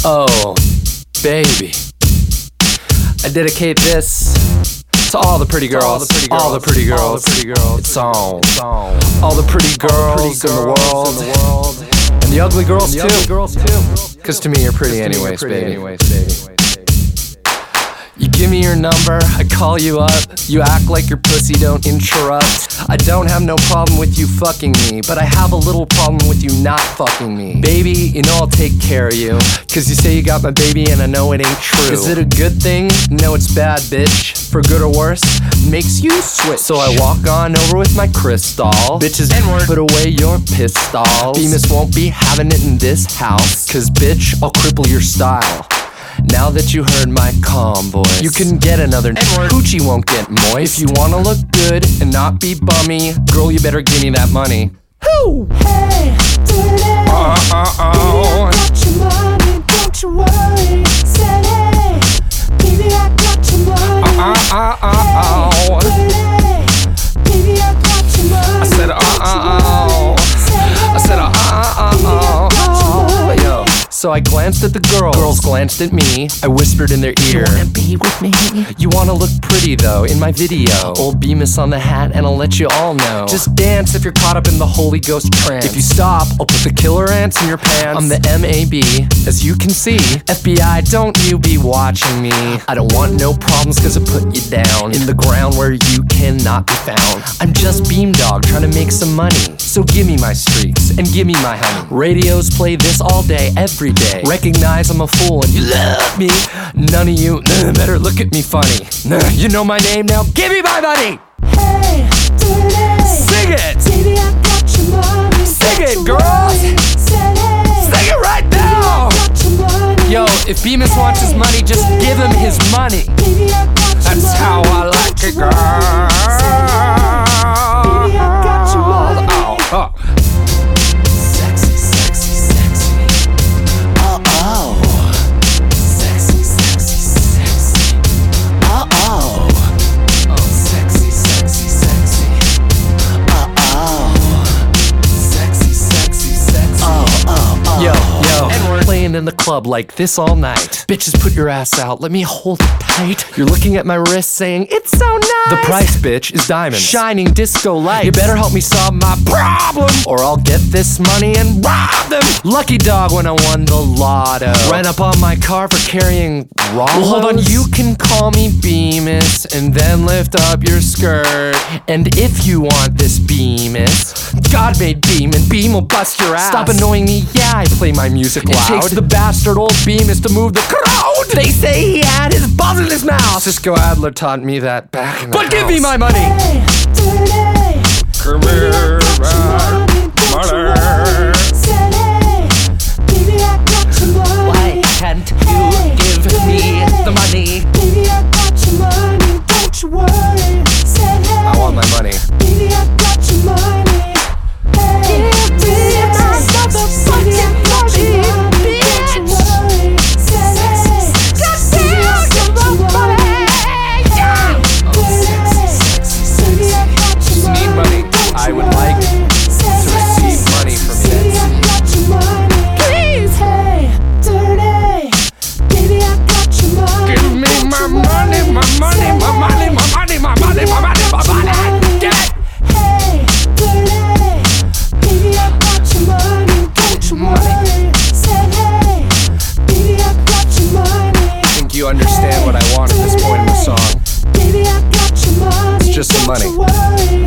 Oh, baby, I dedicate this to all the pretty girls, all the pretty girls. It's on all the pretty girls in the world, and the ugly girls too. Cause to me you're pretty anyways, baby. You give me your number, I call you up. You act like your pussy don't interrupt. I don't have no problem with you fucking me, but I have a little problem with you not fucking me. Baby, you know I'll take care of you, cause you say you got my baby and I know it ain't true. Is it a good thing? No, it's bad, bitch. For good or worse, makes you switch. So I walk on over with my crystal. Bitches, N-word, put away your pistols. Bemis won't be having it in this house, cause bitch, I'll cripple your style. Now that you heard my calm voice, you can get another N-word. Coochie won't get moist. If you wanna look good and not be bummy, girl, you better give me that money. Whoo! Hey, dirty. Baby, I got your money, don't you worry. Said hey, baby, I got your money. Hey, dirty. Baby, I got your money. I said I said yo. So I glanced at the girls glanced at me. I whispered in their ear, you wanna be with me? You wanna look pretty though in my video. Old Bemis on the hat and I'll let you all know. Just dance if you're caught up in the Holy Ghost trance. If you stop, I'll put the killer ants in your pants. I'm the MAB, as you can see. FBI, don't you be watching me. I don't want no problems cause I put you down in the ground where you cannot be found. I'm just Beamdog trying to make some money. So give me my streaks and give me my honey. Radios play this all day, every day. Recognize I'm a fool and you love me. None of you better look at me funny. You know my name now, give me my money. Hey, dirty. Sing it. Baby, I got your money. Sing it, girls. Sing it right now. Yo, if Bemis wants his money, just give him his money. That's how I like it, girl. Baby, I got your money. Oh. Sexy, sexy, sexy. Oh. Sexy, sexy, sexy. Oh. Sexy, sexy, sexy. Oh. Sexy, sexy, sexy. Oh. Yo, playing in the club like this all night. Bitches, put your ass out, let me hold it tight. You're looking at my wrist saying, it's so nice. The price, bitch, is diamonds, shining disco lights. You better help me solve my problem, or I'll get this money and rob them. Lucky dog when I won the lotto. Ran up on my car for carrying Rollos. Well, hold on, you can call me Bemis and then lift up your skirt. And if you want this Bemis, God made Beam and Beam will bust your ass. Stop annoying me, yeah, I play my music loud. It takes the bastard old Bemis to move the crowd. They say he had his balls in his mouth. Cisco Adler taught me that back in the house. Give me my money. Hey, dirty. Come here, money. Said hey, baby, I got your money. Why can't you give me the money? Baby, I got your money, don't you worry. Said hey, I want my money. baby, I got your money. Hey, give me my motherfucking money, bitch. Don't you worry. Said hey, baby, I got your money. Baby, I got your Just need money. I would like to receive money from you. Baby, I got your money. Please. Hey, dirty. Baby, I got your money. Give me my money, my money, my money, my money, my money, my money, my money. Get it? Hey, dirty. Baby, I got your money. Don't you worry. Said hey, baby, I got your money. I think you understand what I want at this point in the song. Baby, I got your money. It's just some money. Don't you worry.